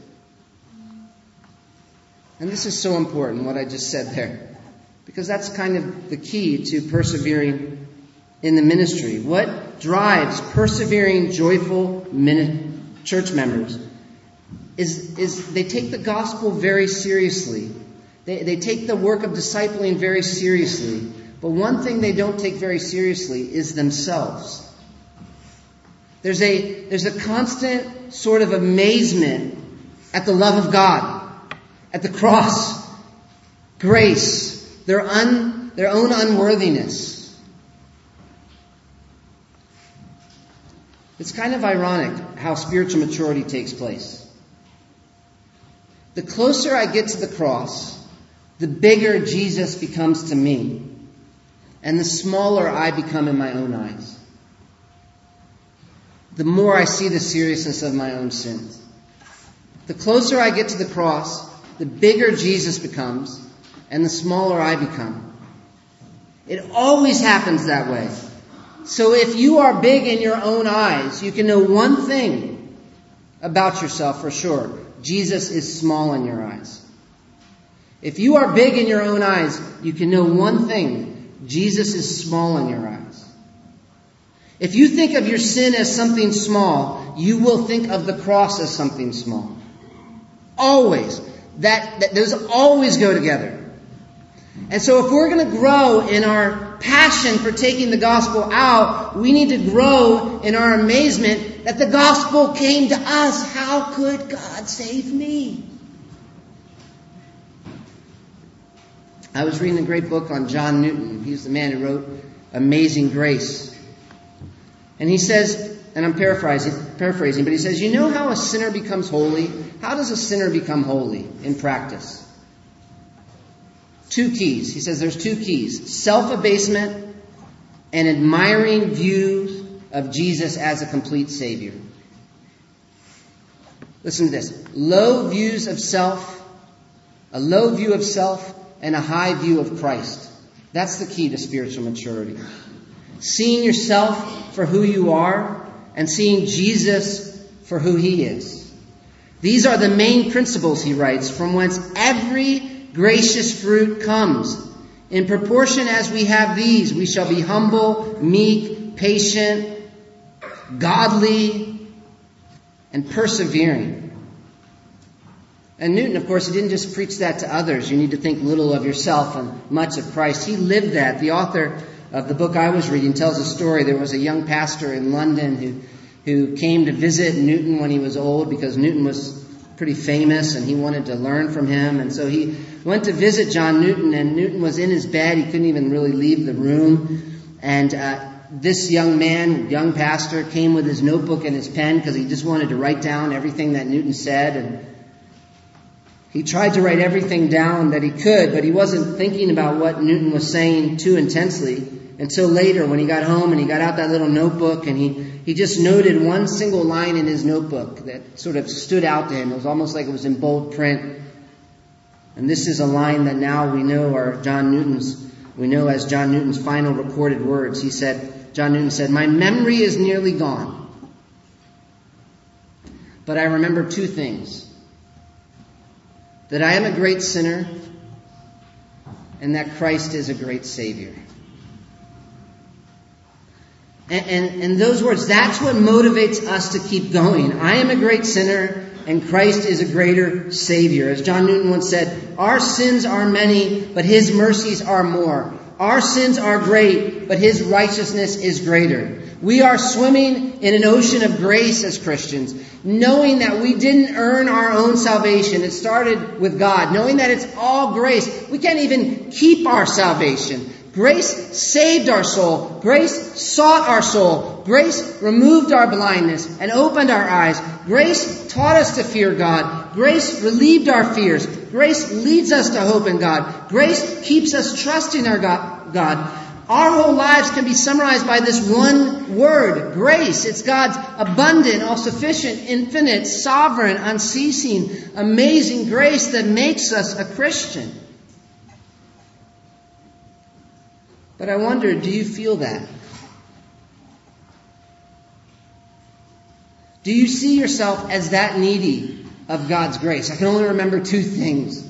And this is so important, what I just said there, because that's kind of the key to persevering in the ministry. What drives persevering, joyful church members is they take the gospel very seriously. They take the work of discipling very seriously. But one thing they don't take very seriously is themselves. There's a constant sort of amazement at the love of God, at the cross, grace, their own unworthiness. It's kind of ironic how spiritual maturity takes place. The closer I get to the cross, the bigger Jesus becomes to me, and the smaller I become in my own eyes. The more I see the seriousness of my own sins. The closer I get to the cross, the bigger Jesus becomes, and the smaller I become. It always happens that way. So if you are big in your own eyes, you can know one thing about yourself for sure. Jesus is small in your eyes. If you are big in your own eyes, you can know one thing. Jesus is small in your eyes. If you think of your sin as something small, you will think of the cross as something small. Always. Those always go together. And so if we're going to grow in our passion for taking the gospel out, we need to grow in our amazement that the gospel came to us. How could God save me? I was reading a great book on John Newton. He's the man who wrote Amazing Grace. And he says, and I'm paraphrasing, but he says, you know how a sinner becomes holy? How does a sinner become holy in practice? 2 keys. He says there's 2 keys. Self-abasement and admiring views of Jesus as a complete Savior. Listen to this. A low view of self, and a high view of Christ. That's the key to spiritual maturity. Seeing yourself for who you are and seeing Jesus for who He is. These are the main principles, he writes, from whence every gracious fruit comes. In proportion as we have these, we shall be humble, meek, patient, godly, and persevering. And Newton, of course, he didn't just preach that to others. You need to think little of yourself and much of Christ. He lived that. The author of the book I was reading tells a story. There was a young pastor in London who came to visit Newton when he was old because Newton was pretty famous and he wanted to learn from him. And so he went to visit John Newton, and Newton was in his bed. He couldn't even really leave the room. And this young pastor, came with his notebook and his pen because he just wanted to write down everything that Newton said. And he tried to write everything down that he could, but he wasn't thinking about what Newton was saying too intensely until later when he got home and he got out that little notebook and he just noted one single line in his notebook that sort of stood out to him. It was almost like it was in bold print. And this is a line that now we know as John Newton's final recorded words. John Newton said, "My memory is nearly gone, but I remember 2 things. That I am a great sinner, and that Christ is a great Savior." And those words, that's what motivates us to keep going. I am a great sinner, and Christ is a greater Savior. As John Newton once said, our sins are many, but His mercies are more. Our sins are great, but His righteousness is greater. We are swimming in an ocean of grace as Christians, knowing that we didn't earn our own salvation. It started with God. Knowing that it's all grace. We can't even keep our salvation. Grace saved our soul. Grace sought our soul. Grace removed our blindness and opened our eyes. Grace taught us to fear God. Grace relieved our fears. Grace leads us to hope in God. Grace keeps us trusting our God. Our whole lives can be summarized by this one word, grace. It's God's abundant, all-sufficient, infinite, sovereign, unceasing, amazing grace that makes us a Christian. But I wonder, do you feel that? Do you see yourself as that needy of God's grace? I can only remember 2 things.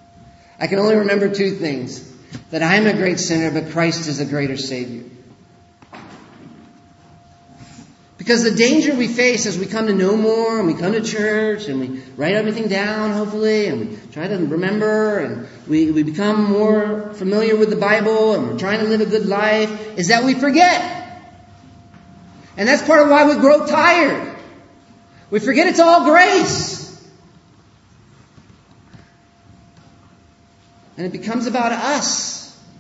That I am a great sinner, but Christ is a greater Savior. Because the danger we face as we come to know more and we come to church and we write everything down, hopefully, and we try to remember and we become more familiar with the Bible and we're trying to live a good life, is that we forget. And that's part of why we grow tired. We forget it's all grace. And it becomes about us.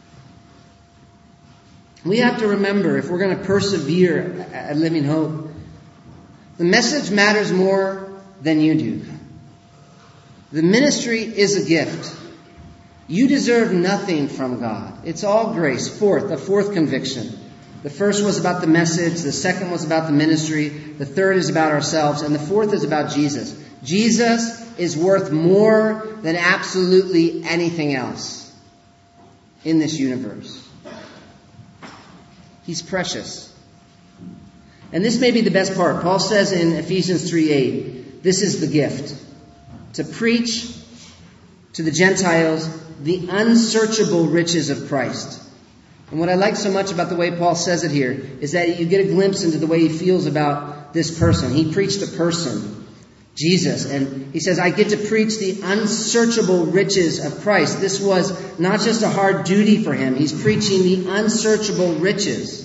We have to remember, if we're going to persevere at Living Hope, the message matters more than you do. The ministry is a gift. You deserve nothing from God. It's all grace. The fourth conviction. The first was about the message. The second was about the ministry. The third is about ourselves. And the fourth is about Jesus. Jesus is worth more than absolutely anything else in this universe. He's precious. And this may be the best part. Paul says in Ephesians 3:8, this is the gift. To preach to the Gentiles the unsearchable riches of Christ. And what I like so much about the way Paul says it here is that you get a glimpse into the way he feels about this person. He preached a person, Jesus. And he says, I get to preach the unsearchable riches of Christ. This was not just a hard duty for him. He's preaching the unsearchable riches.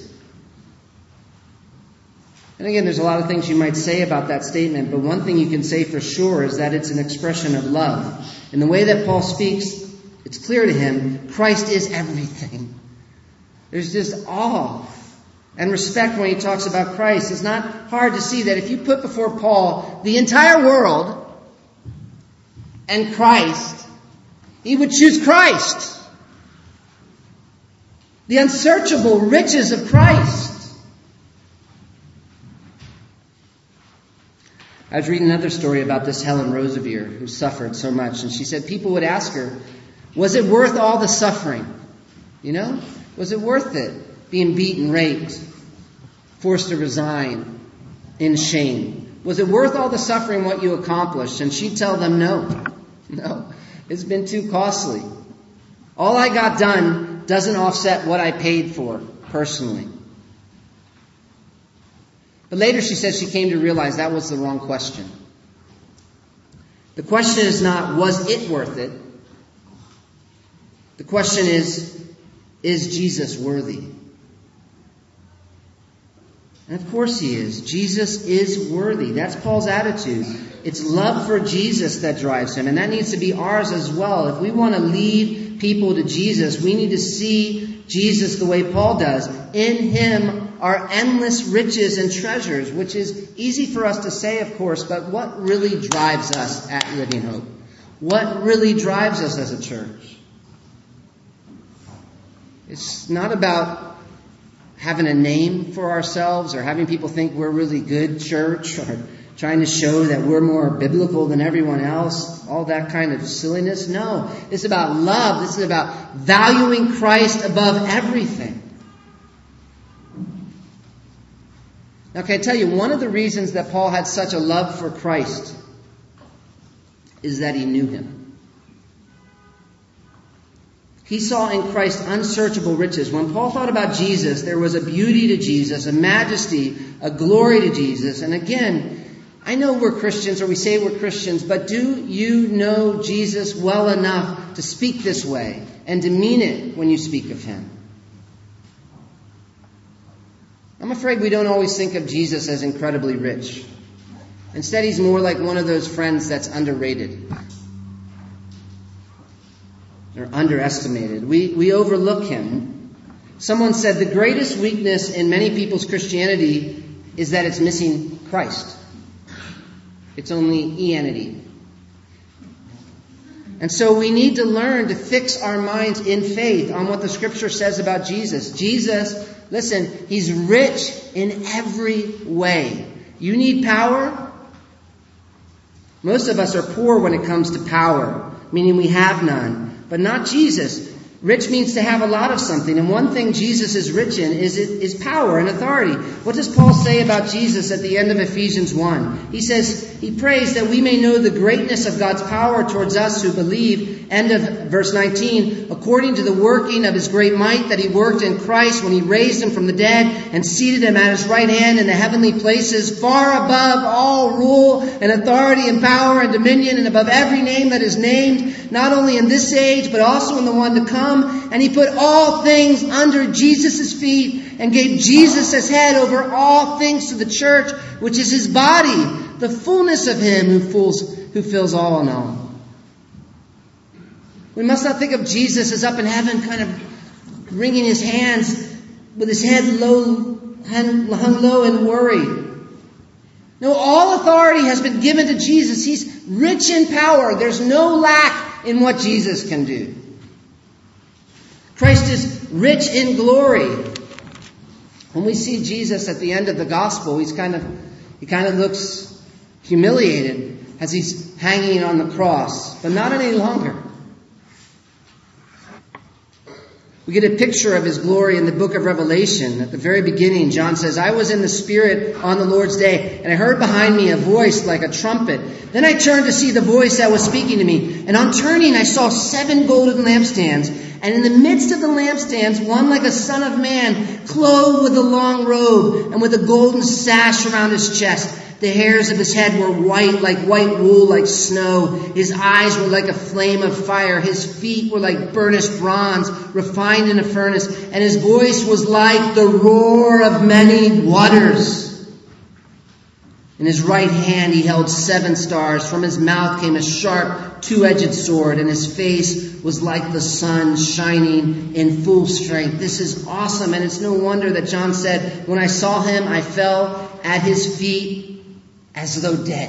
And again, there's a lot of things you might say about that statement, but one thing you can say for sure is that it's an expression of love. In the way that Paul speaks, it's clear to him, Christ is everything. There's just awe and respect when he talks about Christ. It's not hard to see that if you put before Paul the entire world and Christ, he would choose Christ. The unsearchable riches of Christ. I was reading another story about this Helen Roseveare who suffered so much. And she said people would ask her, was it worth all the suffering? You know? Was it worth it? Being beaten, raped, forced to resign in shame. Was it worth all the suffering what you accomplished? And she'd tell them no. No. It's been too costly. All I got done doesn't offset what I paid for personally. But later she says she came to realize that was the wrong question. The question is not, was it worth it? The question is Jesus worthy? And of course he is. Jesus is worthy. That's Paul's attitude. It's love for Jesus that drives him. And that needs to be ours as well. If we want to lead people to Jesus, we need to see Jesus the way Paul does. In him are endless riches and treasures, which is easy for us to say, of course, but what really drives us at Living Hope? What really drives us as a church? It's not about having a name for ourselves or having people think we're really good church or trying to show that we're more biblical than everyone else, all that kind of silliness. No, it's about love. This is about valuing Christ above everything. Now, can I tell you, one of the reasons that Paul had such a love for Christ is that he knew him. He saw in Christ unsearchable riches. When Paul thought about Jesus, there was a beauty to Jesus, a majesty, a glory to Jesus. And again, I know we're Christians, or we say we're Christians, but do you know Jesus well enough to speak this way and to mean it when you speak of him? I'm afraid we don't always think of Jesus as incredibly rich. Instead, he's more like one of those friends that's underrated or underestimated. We overlook him. Someone said the greatest weakness in many people's Christianity is that it's missing Christ. It's only E-entity. And so we need to learn to fix our minds in faith on what the Scripture says about Jesus. Jesus, listen, he's rich in every way. You need power? Most of us are poor when it comes to power, meaning we have none. But not Jesus. Rich means to have a lot of something. And one thing Jesus is rich in is power and authority. What does Paul say about Jesus at the end of Ephesians 1? He says, he prays that we may know the greatness of God's power towards us who believe. End of verse 19, according to the working of his great might that he worked in Christ when he raised him from the dead and seated him at his right hand in the heavenly places, far above all rule and authority and power and dominion and above every name that is named, not only in this age but also in the one to come. And he put all things under Jesus' feet and gave Jesus as head over all things to the church, which is his body, the fullness of him who fills all in all. We must not think of Jesus as up in heaven, kind of wringing his hands with his head hung low in worry. No, all authority has been given to Jesus. He's rich in power. There's no lack in what Jesus can do. Christ is rich in glory. When we see Jesus at the end of the gospel, he kind of looks humiliated as he's hanging on the cross, but not any longer. We get a picture of his glory in the book of Revelation. At the very beginning, John says, I was in the Spirit on the Lord's day, and I heard behind me a voice like a trumpet. Then I turned to see the voice that was speaking to me. And on turning, I saw 7 golden lampstands. And in the midst of the lampstands, one like a son of man, clothed with a long robe and with a golden sash around his chest. The hairs of his head were white, like white wool, like snow. His eyes were like a flame of fire. His feet were like burnished bronze, refined in a furnace. And his voice was like the roar of many waters. In his right hand he held 7 stars. From his mouth came a sharp, 2-edged sword, and his face was like the sun shining in full strength. This is awesome, and it's no wonder that John said, when I saw him, I fell at his feet as though dead.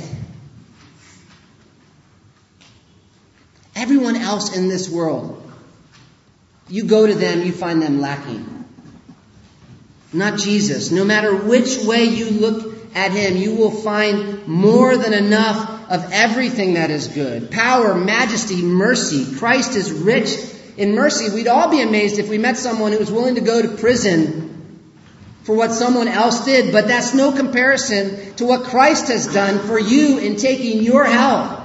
Everyone else in this world, you go to them, you find them lacking. Not Jesus. No matter which way you look at him, you will find more than enough of everything that is good. Power, majesty, mercy. Christ is rich in mercy. We'd all be amazed if we met someone who was willing to go to prison for what someone else did, but that's no comparison to what Christ has done for you in taking your help.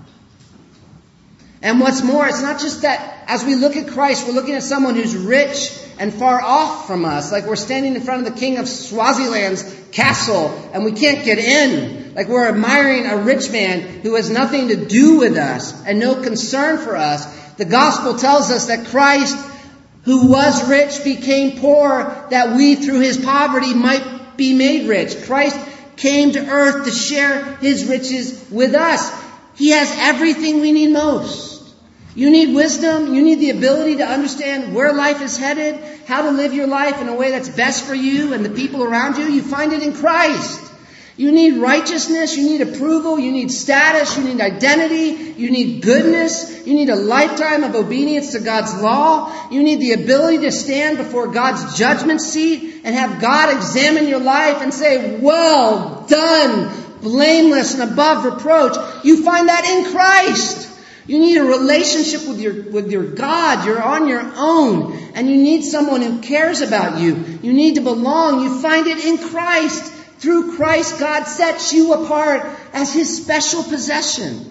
And what's more, it's not just that as we look at Christ, we're looking at someone who's rich and far off from us, like we're standing in front of the king of Swaziland's castle and we can't get in, like we're admiring a rich man who has nothing to do with us and no concern for us. The gospel tells us that Christ, who was rich, became poor, that we through his poverty might be made rich. Christ came to earth to share his riches with us. He has everything we need most. You need wisdom. You need the ability to understand where life is headed, how to live your life in a way that's best for you and the people around you. You find it in Christ. You need righteousness, you need approval, you need status, you need identity, you need goodness, you need a lifetime of obedience to God's law, you need the ability to stand before God's judgment seat and have God examine your life and say, well done, blameless and above reproach. You find that in Christ. You need a relationship with your God. You're on your own and you need someone who cares about you. You need to belong. You find it in Christ. Through Christ, God sets you apart as his special possession.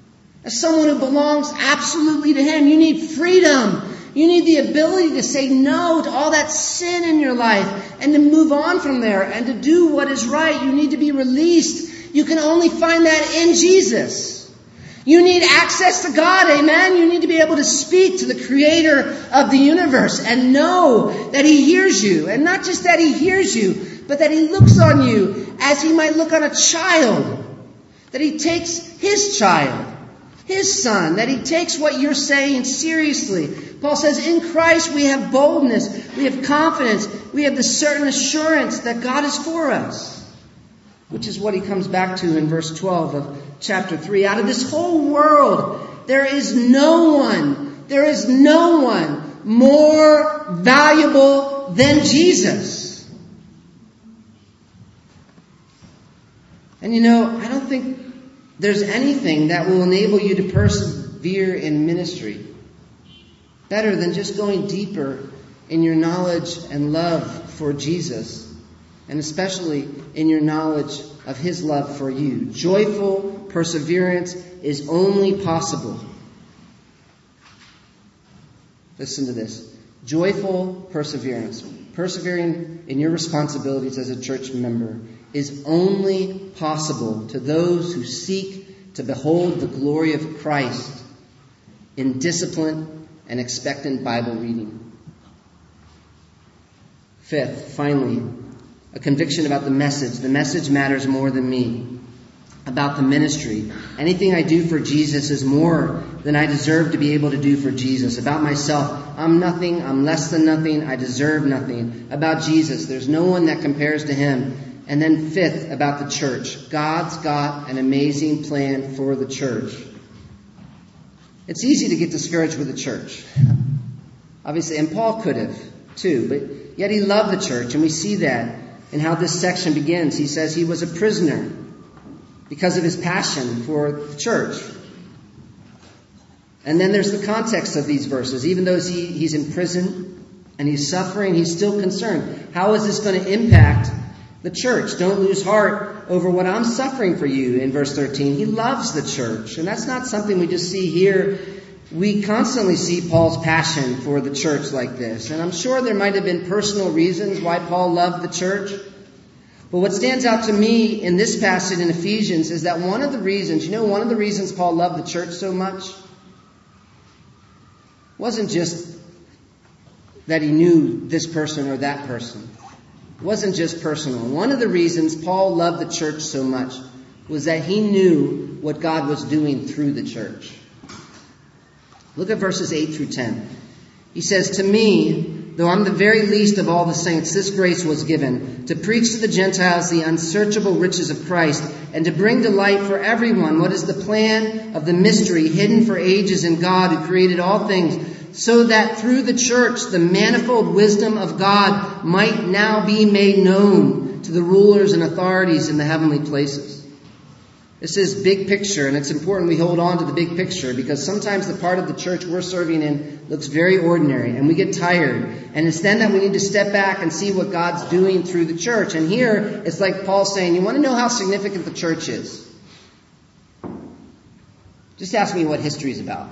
As someone who belongs absolutely to him. You need freedom. You need the ability to say no to all that sin in your life and to move on from there and to do what is right. You need to be released. You can only find that in Jesus. You need access to God, amen? You need to be able to speak to the creator of the universe and know that he hears you. And not just that he hears you, but that he looks on you as he might look on a child. That he takes his child, his son, that he takes what you're saying seriously. Paul says, in Christ we have boldness, we have confidence, we have the certain assurance that God is for us. Which is what he comes back to in verse 12 of chapter 3. Out of this whole world, there is no one more valuable than Jesus. And I don't think there's anything that will enable you to persevere in ministry better than just going deeper in your knowledge and love for Jesus, and especially in your knowledge of His love for you. Joyful perseverance is only possible. Listen to this. Joyful perseverance, persevering in your responsibilities as a church member, is only possible to those who seek to behold the glory of Christ in disciplined and expectant Bible reading. Fifth, finally, a conviction about the message. The message matters more than me. About the ministry. Anything I do for Jesus is more than I deserve to be able to do for Jesus. About myself, I'm nothing, I'm less than nothing, I deserve nothing. About Jesus, there's no one that compares to Him. And then fifth, about the church. God's got an amazing plan for the church. It's easy to get discouraged with the church. Obviously, and Paul could have too, but yet he loved the church, and we see that in how this section begins. He says he was a prisoner because of his passion for the church. And then there's the context of these verses. Even though he's in prison and he's suffering, he's still concerned. How is this going to impact the church? Don't lose heart over what I'm suffering for you, in verse 13. He loves the church. And that's not something we just see here. We constantly see Paul's passion for the church like this. And I'm sure there might have been personal reasons why Paul loved the church. But what stands out to me in this passage in Ephesians is that one of the reasons Paul loved the church so much wasn't just that he knew this person or that person. It wasn't just personal. One of the reasons Paul loved the church so much was that he knew what God was doing through the church. Look at verses 8 through 10. He says, "To me, though I'm the very least of all the saints, this grace was given, to preach to the Gentiles the unsearchable riches of Christ, and to bring to light for everyone what is the plan of the mystery hidden for ages in God who created all things, so that through the church the manifold wisdom of God might now be made known to the rulers and authorities in the heavenly places." This is big picture, and it's important we hold on to the big picture, because sometimes the part of the church we're serving in looks very ordinary, and we get tired. And it's then that we need to step back and see what God's doing through the church. And here, it's like Paul saying, you want to know how significant the church is? Just ask me what history is about.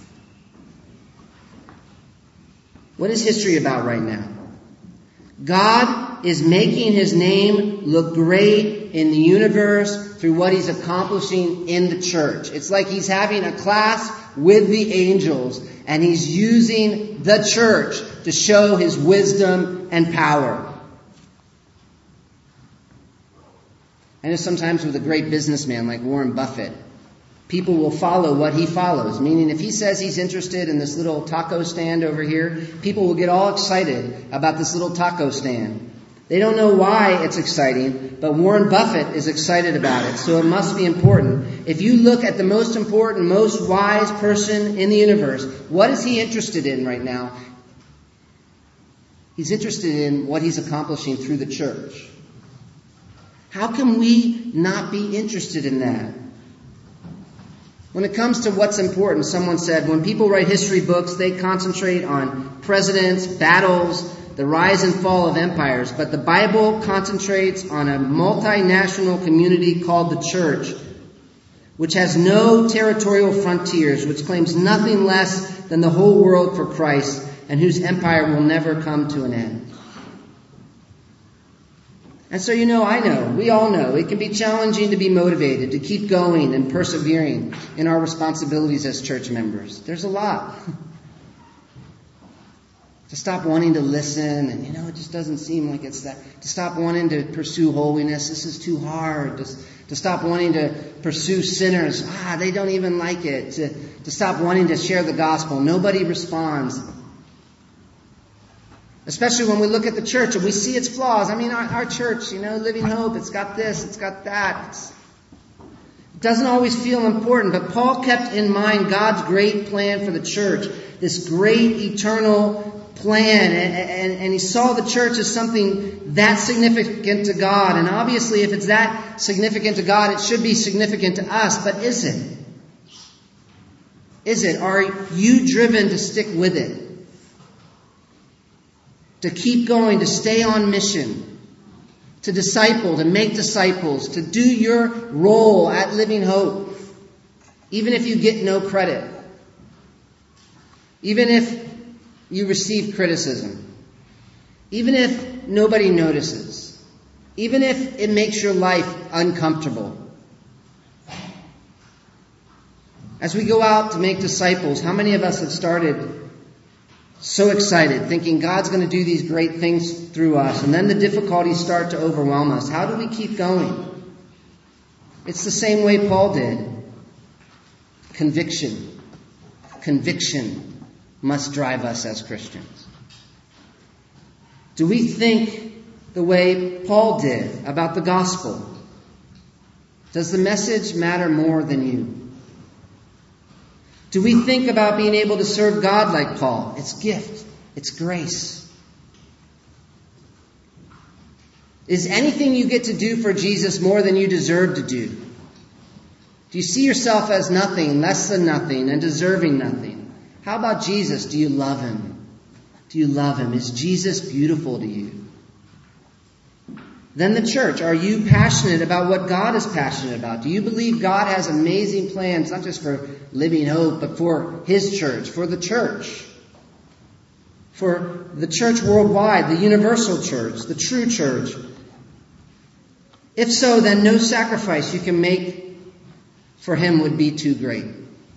What is history about right now? God is making His name look great in the universe through what He's accomplishing in the church. It's like He's having a class with the angels, and He's using the church to show His wisdom and power. I know sometimes with a great businessman like Warren Buffett, people will follow what he follows. Meaning if he says he's interested in this little taco stand over here, people will get all excited about this little taco stand. They don't know why it's exciting, but Warren Buffett is excited about it, so it must be important. If you look at the most important, most wise person in the universe, what is he interested in right now? He's interested in what he's accomplishing through the church. How can we not be interested in that? When it comes to what's important, someone said, when people write history books, they concentrate on presidents, battles, the rise and fall of empires. But the Bible concentrates on a multinational community called the church, which has no territorial frontiers, which claims nothing less than the whole world for Christ, and whose empire will never come to an end. And so I know, we all know, it can be challenging to be motivated, to keep going and persevering in our responsibilities as church members. There's a lot. To stop wanting to listen, and it just doesn't seem like it's that. To stop wanting to pursue holiness, this is too hard. To stop wanting to pursue sinners, they don't even like it. To stop wanting to share the gospel, nobody responds. Especially when we look at the church and we see its flaws. I mean, our church, Living Hope, it's got this, it's got that. It doesn't always feel important, but Paul kept in mind God's great plan for the church, this great eternal plan, and he saw the church as something that significant to God. And obviously, if it's that significant to God, it should be significant to us. But is it? Is it? Are you driven to stick with it? to keep going, to stay on mission, to disciple, to make disciples, to do your role at Living Hope, even if you get no credit, even if you receive criticism, even if nobody notices, even if it makes your life uncomfortable. As we go out to make disciples, how many of us have started so excited, thinking God's going to do these great things through us, and then the difficulties start to overwhelm us? How do we keep going? It's the same way Paul did. Conviction. Conviction must drive us as Christians. Do we think the way Paul did about the gospel? Does the message matter more than you? Do we think about being able to serve God like Paul? It's gift. It's grace. Is anything you get to do for Jesus more than you deserve to do? Do you see yourself as nothing, less than nothing, and deserving nothing? How about Jesus? Do you love Him? Do you love Him? Is Jesus beautiful to you? Then the church. Are you passionate about what God is passionate about? Do you believe God has amazing plans, not just for Living Hope, but for His church, for the church, for the church worldwide, the universal church, the true church? If so, then no sacrifice you can make for Him would be too great.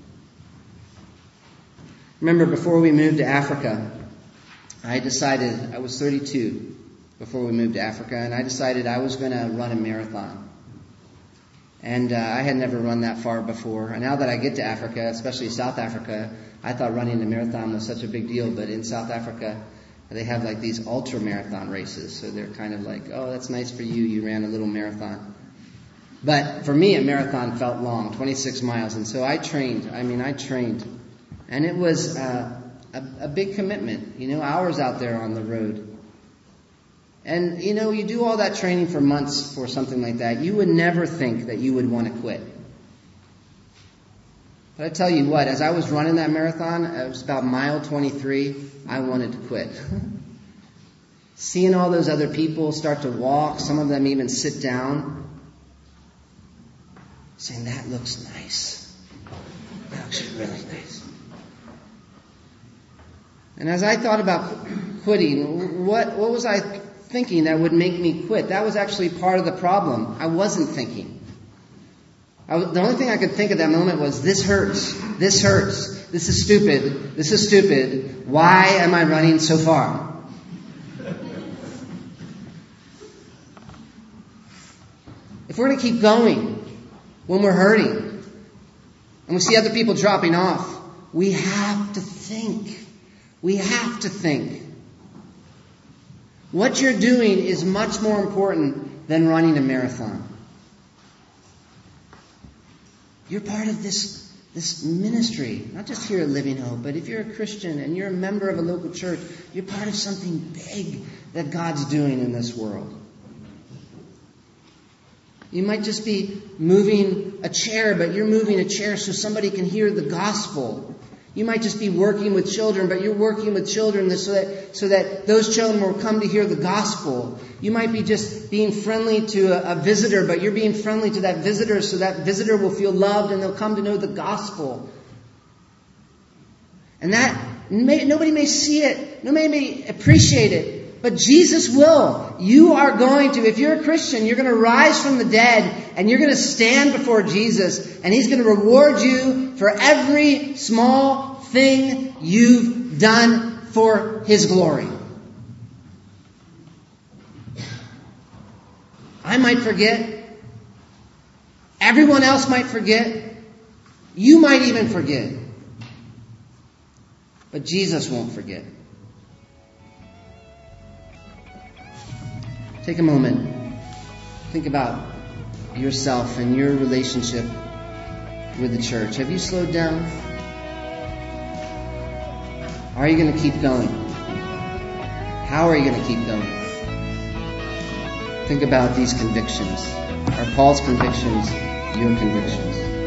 Remember, before we moved to Africa, I decided, I was 32 before we moved to Africa, and I decided I was going to run a marathon. And I had never run that far before. And now that I get to Africa, especially South Africa, I thought running a marathon was such a big deal. But in South Africa, they have like these ultra marathon races. So they're kind of like, oh, that's nice for you. You ran a little marathon. But for me, a marathon felt long, 26 miles. And so I trained. And it was a big commitment, hours out there on the road. And, you do all that training for months for something like that. You would never think that you would want to quit. But I tell you what, as I was running that marathon, it was about mile 23, I wanted to quit. Seeing all those other people start to walk, some of them even sit down, saying, that looks nice. That looks really nice. And as I thought about quitting, what was I thinking that would make me quit? That was actually part of the problem. I wasn't thinking. The only thing I could think at that moment was, this hurts. This hurts. This is stupid. This is stupid. Why am I running so far? If we're going to keep going when we're hurting and we see other people dropping off, we have to think. We have to think. What you're doing is much more important than running a marathon. You're part of this ministry, not just here at Living Hope, but if you're a Christian and you're a member of a local church, you're part of something big that God's doing in this world. You might just be moving a chair, but you're moving a chair so somebody can hear the gospel. You might just be working with children, but you're working with children so that those children will come to hear the gospel. You might be just being friendly to a visitor, but you're being friendly to that visitor so that visitor will feel loved and they'll come to know the gospel. And nobody may see it, nobody may appreciate it, but Jesus will. You are going to, if you're a Christian, you're going to rise from the dead and you're going to stand before Jesus and He's going to reward you for every small thing you've done for His glory. I might forget. Everyone else might forget. You might even forget. But Jesus won't forget. Take a moment. Think about yourself and your relationship with the church. Have you slowed down? Are you going to keep going? How are you going to keep going? Think about these convictions. Are Paul's convictions your convictions?